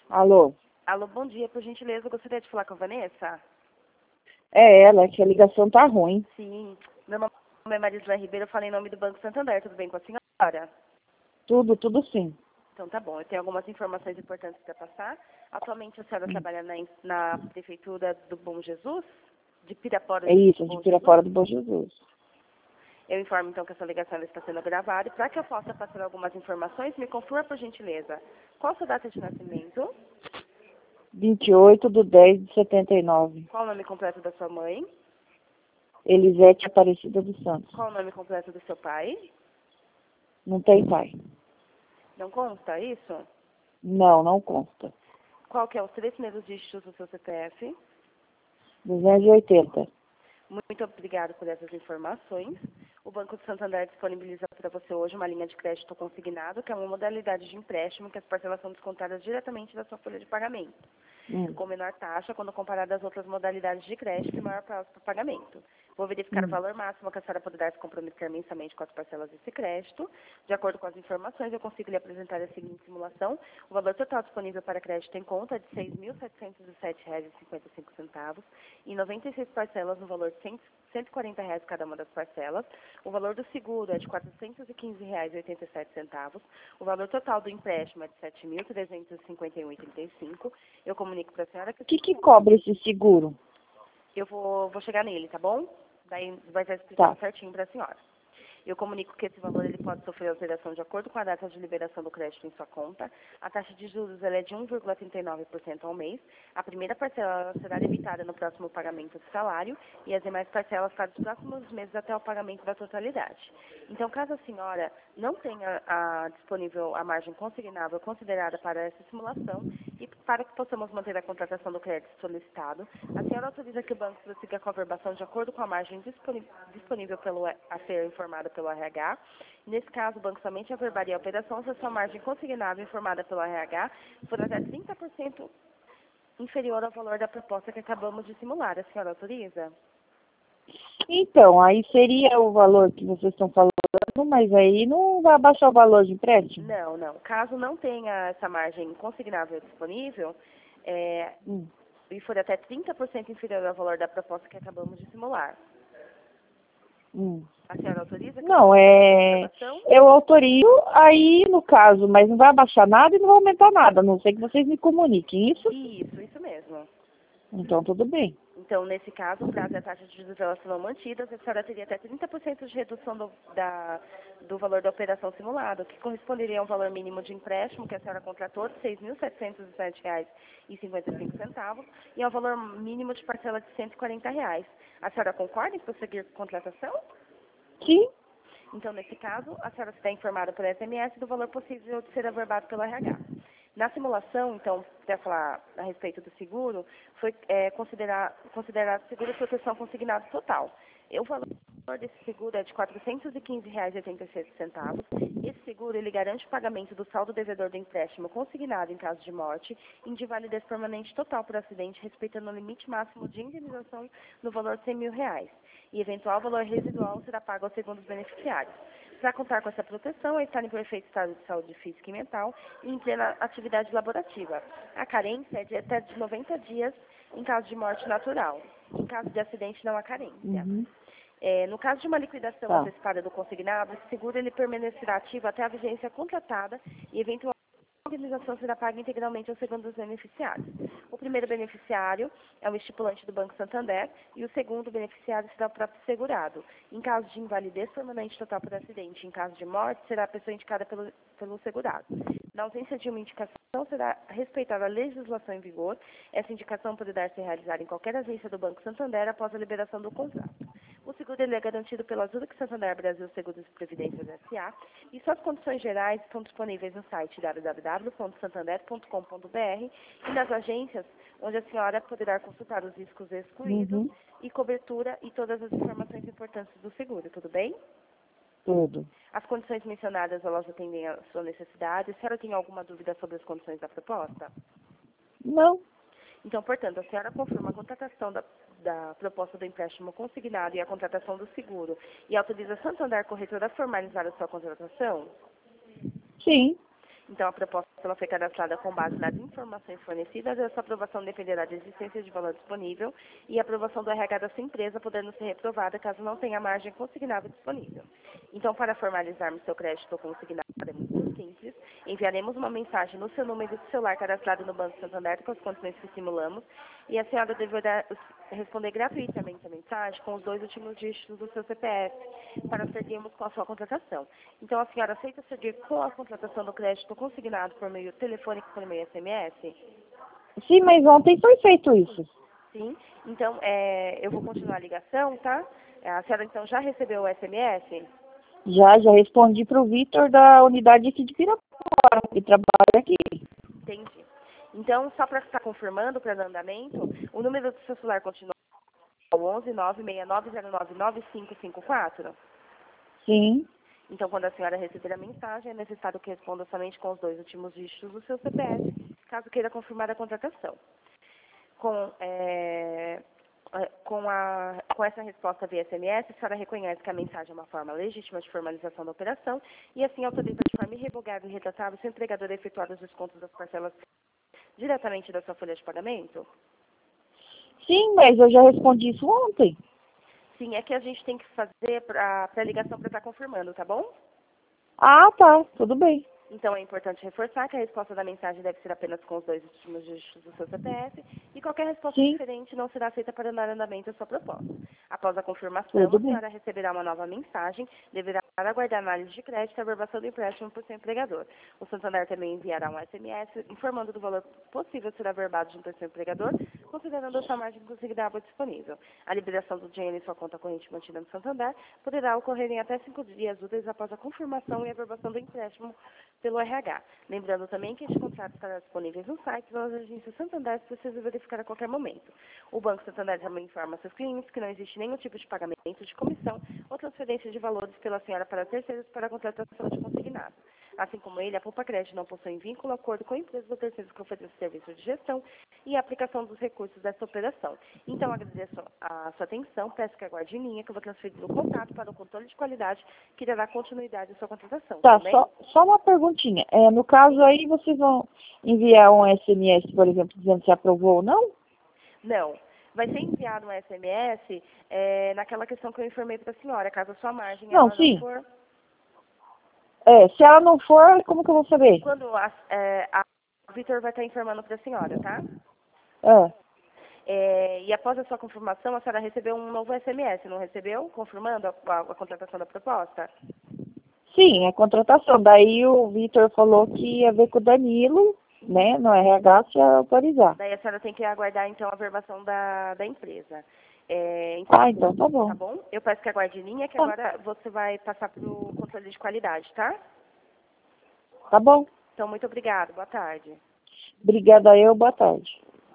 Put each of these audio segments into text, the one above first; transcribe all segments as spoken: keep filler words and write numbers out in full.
Alô? Alô, bom dia. Por gentileza, eu gostaria de falar com a Vanessa. É ela, que a ligação tá ruim. Sim. Meu nome é Marisla Ribeiro, eu falei em nome do Banco Santander. Tudo bem com a senhora? Tudo, tudo sim. Então tá bom. Eu tenho algumas informações importantes para passar. Atualmente a senhora Hum. trabalha na, na prefeitura do Bom Jesus? De Pirapora É do isso, de Bom Jesus? Pirapora do Bom Jesus. Eu informo então que essa ligação está sendo gravada. E para que eu possa passar algumas informações, me confirma por gentileza. Qual a sua data de nascimento? vinte e oito de dez de setenta e nove. Qual o nome completo da sua mãe? Elisete Aparecida dos Santos. Qual o nome completo do seu pai? Não tem pai. Não consta isso? Não, não consta. Qual que é os três primeiros dígitos do seu C P F? duzentos e oitenta. Muito obrigada por essas informações. O Banco do Santander disponibiliza para você hoje uma linha de crédito consignado, que é uma modalidade de empréstimo que as parcelas são descontadas diretamente da sua folha de pagamento, Hum. com menor taxa quando comparada às outras modalidades de crédito e maior prazo para pagamento. Vou verificar o Hum. valor máximo que a senhora poderá se comprometer mensalmente com as parcelas desse crédito. De acordo com as informações, eu consigo lhe apresentar a seguinte simulação. O valor total disponível para crédito em conta é de seis mil setecentos e sete reais e cinquenta e cinco centavos, em noventa e seis parcelas no valor de cento e quarenta reais cada uma das parcelas. O valor do seguro é de quatrocentos e quinze reais e oitenta e sete centavos. O valor total do empréstimo é de sete mil trezentos e cinquenta e um reais e trinta e cinco centavos. Eu comunico para a senhora que... O que que cobra esse seguro? Eu vou, vou chegar nele, tá bom? Daí vai estar explicando Tá. certinho para a senhora. Eu comunico que esse valor ele pode sofrer alteração de acordo com a data de liberação do crédito em sua conta. A taxa de juros ela é de um vírgula trinta e nove por cento ao mês. A primeira parcela será debitada no próximo pagamento do salário e as demais parcelas para os próximos meses até o pagamento da totalidade. Então, caso a senhora não tenha a, disponível a margem consignável considerada para essa simulação e para que possamos manter a contratação do crédito solicitado, a senhora autoriza que o banco prossiga com a averbação de acordo com a margem disponível pelo, a ser informada pelo R H. Nesse caso, o banco somente averbaria a operação se a sua margem consignável informada pelo R H for até trinta por cento inferior ao valor da proposta que acabamos de simular. A senhora autoriza? Então, aí seria o valor que vocês estão falando, mas aí não vai abaixar o valor de empréstimo? Não, não. Caso não tenha essa margem consignável disponível, é, Hum. e for até trinta por cento inferior ao valor da proposta que acabamos de simular. Hum. A senhora autoriza? Que Não, é... Eu autorizo aí, no caso, mas não vai abaixar nada e não vai aumentar nada, a não ser que vocês me comuniquem, isso? Isso, isso mesmo. Então, tudo bem. Então, nesse caso, o prazo e a taxa de juros elas serão mantidas, a senhora teria até trinta por cento de redução do, da, do valor da operação simulada, que corresponderia a um valor mínimo de empréstimo que a senhora contratou de seis mil setecentos e sete reais e cinquenta e cinco centavos e ao valor mínimo de parcela de cento e quarenta reais. A senhora concorda em prosseguir com a contratação? Sim. Então, nesse caso, a senhora será informada por S M S do valor possível de ser averbado pelo R H. Na simulação, então, para falar a respeito do seguro, foi é, considerar, considerado seguro de proteção consignado total. E o valor desse seguro é de quatrocentos e quinze reais e oitenta e sete centavos. Esse seguro ele garante o pagamento do saldo devedor do empréstimo consignado em caso de morte e de validez permanente total por acidente, respeitando o limite máximo de indenização no valor de cem mil reais. E eventual valor residual será pago aos segundos beneficiários. Para contar com essa proteção, é estar em perfeito estado de saúde física e mental e em plena atividade laborativa. A carência é de até de noventa dias em caso de morte natural. Em caso de acidente, não há carência. Uhum. É, no caso de uma liquidação Tá. antecipada do consignado, esse seguro ele permanecerá ativo até a vigência contratada e eventual a indenização será paga integralmente aos segundos beneficiários. O primeiro beneficiário é o estipulante do Banco Santander e o segundo beneficiário será o próprio segurado. Em caso de invalidez permanente total por acidente, em caso de morte, será a pessoa indicada pelo, pelo segurado. Na ausência de uma indicação, será respeitada a legislação em vigor. Essa indicação poderá ser realizada em qualquer agência do Banco Santander após a liberação do contrato. O seguro ele é garantido pela Zurich Santander Brasil Seguros e Previdências S A e suas condições gerais estão disponíveis no site w w w ponto santander ponto com ponto b r e nas agências, onde a senhora poderá consultar os riscos excluídos Uhum. e cobertura e todas as informações importantes do seguro, tudo bem? Tudo. As condições mencionadas, elas atendem à sua necessidade. A senhora tem alguma dúvida sobre as condições da proposta? Não. Então, portanto, a senhora confirma a contratação da, da proposta do empréstimo consignado e a contratação do seguro e autoriza a Santander Corretora a formalizar a sua contratação? Sim. Então, a proposta ela foi cadastrada com base nas informações fornecidas, essa aprovação dependerá da existência de valor disponível e a aprovação do R H da sua empresa, podendo ser reprovada caso não tenha margem consignável disponível. Então, para formalizarmos seu crédito consignado, é muito simples. Enviaremos uma mensagem no seu número de celular cadastrado no Banco Santander com as condições que simulamos e a senhora deverá responder gratuitamente a mensagem com os dois últimos dígitos do seu C P F para seguirmos com a sua contratação. Então, a senhora aceita seguir com a contratação do crédito consignado por meio telefônico, por meio S M S? Sim, mas ontem foi feito isso. Sim. Então, é, eu vou continuar a ligação, tá? A senhora, então, já recebeu o S M S? Já, já respondi para o Vitor da unidade aqui de Pirapora, que trabalha aqui. Entendi. Então, só para estar confirmando para o andamento, o número do seu celular continua onze nove seis nove zero nove nove cinco cinco quatro? Sim. Então, quando a senhora receber a mensagem, é necessário que responda somente com os dois últimos dígitos do seu C P F, caso queira confirmar a contratação. Com, é, com, a, com essa resposta via S M S, a senhora reconhece que a mensagem é uma forma legítima de formalização da operação e assim autoriza de forma irrevogável e retratável seu empregador a efetuar os descontos das parcelas diretamente da sua folha de pagamento? Sim, mas eu já respondi isso ontem. Sim, é que a gente tem que fazer para a ligação para estar confirmando, tá bom? Ah, tá. Tudo bem. Então, é importante reforçar que a resposta da mensagem deve ser apenas com os dois últimos dígitos do seu C P F e qualquer resposta Sim. diferente não será aceita para dar andamento à sua proposta. Após a confirmação, Tudo a bem. senhora receberá uma nova mensagem, deverá aguardar análise de crédito e averbação do empréstimo por seu empregador. O Santander também enviará um S M S informando do valor possível ser averbado junto ao seu empregador, considerando a sua margem consignável disponível. A liberação do dinheiro em sua conta corrente mantida no Santander poderá ocorrer em até cinco dias úteis após a confirmação e averbação do empréstimo pelo R H. Lembrando também que estes contratos estarão disponíveis no site das agências Santander se precisa verificar a qualquer momento. O Banco Santander também informa seus clientes que não existe nenhum tipo de pagamento de comissão ou transferência de valores pela senhora para terceiros para a contratação de consignado. Assim como ele, a Poupa Crédito não possui vínculo, acordo com empresas ou terceiros que ofereçam serviço de gestão e aplicação dos recursos dessa operação. Então, agradeço a sua atenção, peço que aguarde em linha, que eu vou transferir o contato para o controle de qualidade, que dará continuidade à sua contratação. Tá, Também? só, só uma perguntinha. É, no caso aí, vocês vão enviar um S M S, por exemplo, dizendo se aprovou ou não? Não. Vai ser enviado um S M S é, naquela questão que eu informei para a senhora, caso a sua margem Não, ela não sim. for... É, se ela não for, como que eu vou saber? Quando a, é, a o Vitor vai estar informando para a senhora, tá? É. É, e após a sua confirmação, a senhora recebeu um novo S M S, não recebeu? Confirmando a, a, a contratação da proposta? Sim, é contratação. Daí o Vitor falou que ia ver com o Danilo, né, no R H, se autorizar. Daí a senhora tem que aguardar, então, a verbação da, da empresa. É, então, Ah, então tá bom. tá bom? Eu peço que aguarde em linha, que Tá, agora você vai passar para o controle de qualidade, tá? tá bom. Então, muito obrigada. Boa tarde. Obrigada eu, boa tarde.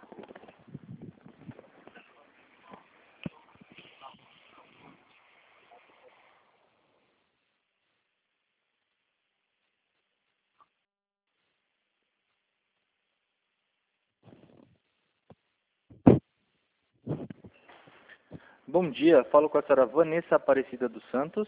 Bom dia, falo com a senhora Vanessa Aparecida dos Santos.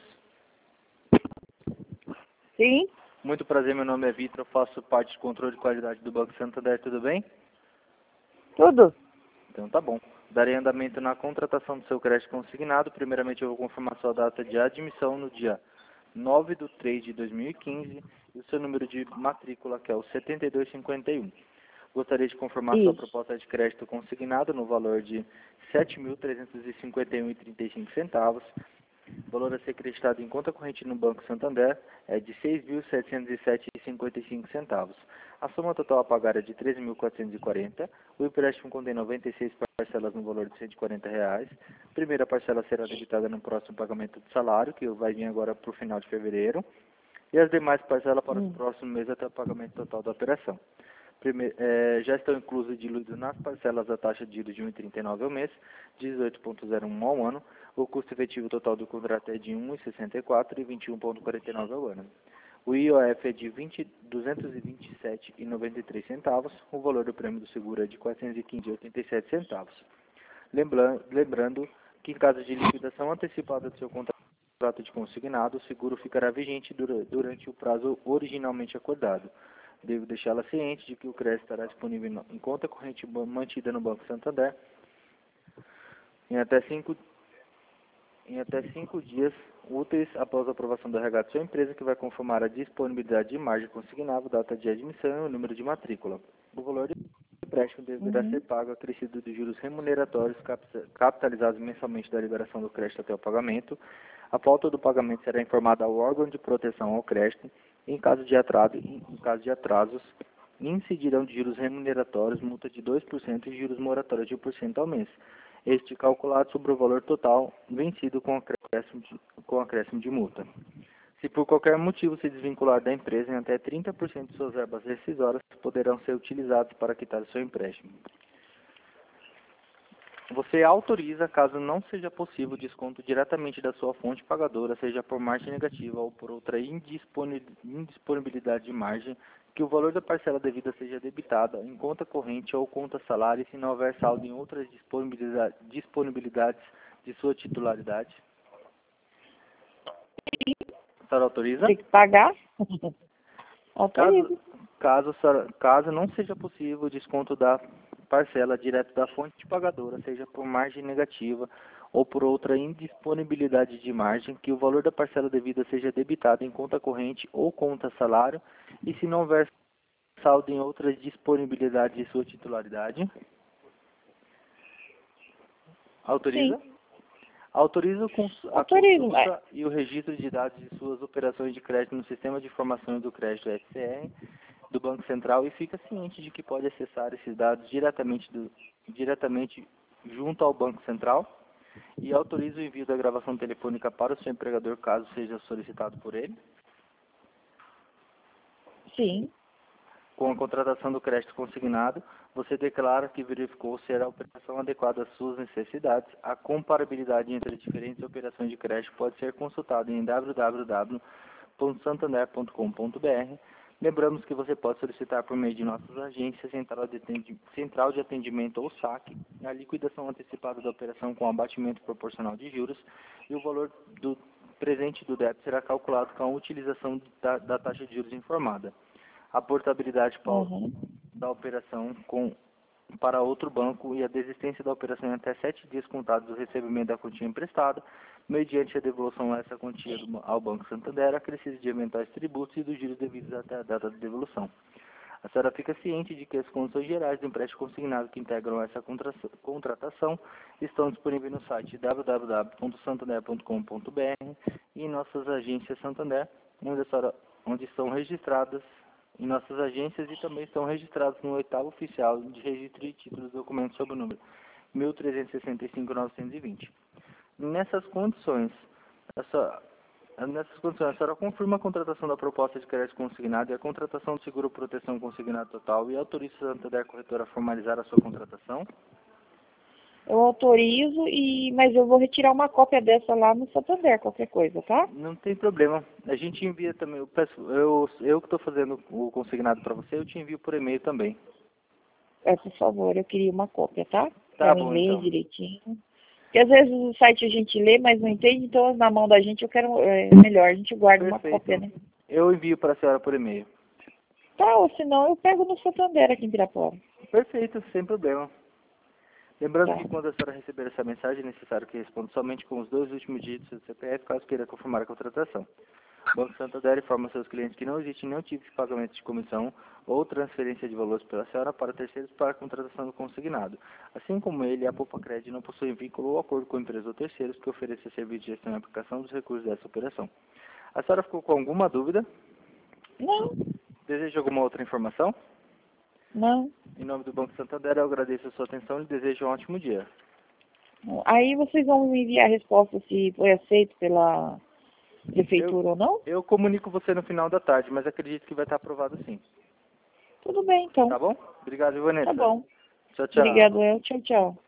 Sim, Muito prazer, meu nome é Vitor, eu faço parte do controle de qualidade do Banco Santander, tudo bem? tudo. Então tá bom. Darei andamento na contratação do seu crédito consignado. Primeiramente eu vou confirmar sua data de admissão no dia nove de três de dois mil e quinze e o seu número de matrícula, que é o setenta e dois cinquenta e um. Gostaria de confirmar sua Isso. proposta de crédito consignado no valor de sete mil trezentos e cinquenta e um reais e trinta e cinco centavos. O valor a ser acreditado em conta corrente no Banco Santander é de seis mil setecentos e sete reais e cinquenta e cinco centavos. A soma total a pagar é de treze mil quatrocentos e quarenta reais. O empréstimo contém noventa e seis parcelas no valor de cento e quarenta reais. A primeira parcela será debitada no próximo pagamento do salário, que vai vir agora para o final de fevereiro. E as demais parcelas para Hum. os próximos meses até o pagamento total da operação. Primeiro, é, já estão inclusos e diluídos nas parcelas a taxa de juros de um vírgula trinta e nove ao mês, dezoito vírgula zero um ao ano. O custo efetivo total do contrato é de um vírgula sessenta e quatro e vinte e um vírgula quarenta e nove ao ano. O I O F é de duzentos e vinte e sete reais e noventa e três centavos. O valor do prêmio do seguro é de quatrocentos e quinze reais e oitenta e sete centavos. Lembrando, lembrando que em caso de liquidação antecipada do seu contrato de consignado, o seguro ficará vigente dura, durante o prazo originalmente acordado. Devo deixá-la ciente de que o crédito estará disponível em conta corrente mantida no Banco Santander em até cinco, em até cinco dias úteis após a aprovação do R H de sua empresa, que vai conformar a disponibilidade de margem consignável, data de admissão e o número de matrícula. O valor do empréstimo deverá Uhum. ser pago acrescido de juros remuneratórios capitalizados mensalmente da liberação do crédito até o pagamento. A falta do pagamento será informada ao órgão de proteção ao crédito. Em caso de atraso, em caso de atrasos, incidirão de juros remuneratórios, multa de dois por cento e juros moratórios de um por cento ao mês. Este calculado sobre o valor total vencido com acréscimo de, com acréscimo de multa. Se por qualquer motivo se desvincular da empresa, em até trinta por cento de suas verbas rescisórias poderão ser utilizadas para quitar o seu empréstimo. Você autoriza, caso não seja possível, desconto diretamente da sua fonte pagadora, seja por margem negativa ou por outra indisponibilidade de margem, que o valor da parcela devida seja debitada em conta corrente ou conta salário, se não houver saldo em outras disponibilidade, disponibilidades de sua titularidade. A senhora autoriza? Tem que pagar? Autorizo. Caso, caso, caso não seja possível o desconto da parcela direto da fonte pagadora, seja por margem negativa ou por outra indisponibilidade de margem, que o valor da parcela devida seja debitado em conta corrente ou conta salário, e se não houver saldo em outras disponibilidades de sua titularidade. Autoriza? Sim. Autoriza a Autorizo. consulta e o registro de dados de suas operações de crédito no Sistema de Informações do Crédito S C R do Banco Central e fica ciente de que pode acessar esses dados diretamente, do, diretamente junto ao Banco Central, e autoriza o envio da gravação telefônica para o seu empregador, caso seja solicitado por ele. Sim. Com a contratação do crédito consignado, você declara que verificou se era a operação adequada às suas necessidades. A comparabilidade entre as diferentes operações de crédito pode ser consultada em w w w ponto santander ponto com ponto b r. Lembramos que você pode solicitar por meio de nossas agências, central de, central de atendimento ou saque, a liquidação antecipada da operação com abatimento proporcional de juros, e o valor do presente do débito será calculado com a utilização da, da taxa de juros informada. A portabilidade Uhum. da operação com, para outro banco e a desistência da operação em até sete dias contados do recebimento da quantia emprestada, mediante a devolução dessa quantia do, ao Banco Santander, acrescido de eventuais tributos e dos juros devidos até a data de devolução. A senhora fica ciente de que as condições gerais do empréstimo consignado que integram essa contratação estão disponíveis no site w w w ponto santander ponto com ponto b r e em nossas agências Santander, onde, a senhora, onde estão registradas em nossas agências e também estão registrados no oitavo oficial de registro de títulos e documentos sob o número mil trezentos e sessenta e cinco, novecentos e vinte. Nessas condições, essa, nessas condições, a senhora confirma a contratação da proposta de crédito consignado e a contratação do seguro proteção consignado total e autoriza a Santander Corretora a formalizar a sua contratação? Eu autorizo, e, mas eu vou retirar uma cópia dessa lá no Santander, qualquer coisa, tá? Não tem problema. A gente envia também, eu, peço, eu, eu que estou fazendo o consignado para você, eu te envio por e-mail também. É, por favor, eu queria uma cópia, tá? Tá Pra bom, mim ler então. direitinho. Porque às vezes o site a gente lê, mas não entende, então na mão da gente eu quero, é melhor, a gente guarda uma Perfeito. cópia, né? Eu envio para a senhora por e-mail. Tá, ou senão eu pego no Santander aqui em Pirapora. Perfeito, sem problema. Lembrando Tá. que quando a senhora receber essa mensagem, é necessário que responda somente com os dois últimos dígitos do C P F, caso queira confirmar a contratação. O Banco Santander informa seus clientes que não existe nenhum tipo de pagamento de comissão ou transferência de valores pela senhora para terceiros para a contratação do consignado. Assim como ele, a Poupa Crédito não possui vínculo ou acordo com empresas ou terceiros que ofereçam serviço de gestão e aplicação dos recursos dessa operação. A senhora ficou com alguma dúvida? Não, Deseja alguma outra informação? não. Em nome do Banco Santander, eu agradeço a sua atenção e lhe desejo um ótimo dia. Aí vocês vão me enviar a resposta se foi aceito pela prefeitura Eu, ou não? eu comunico você no final da tarde, mas acredito que vai estar aprovado sim. Tudo bem, então. Tá bom? Obrigado, Vanessa. Tá bom. Tchau, tchau. Obrigado, El. Tchau, tchau.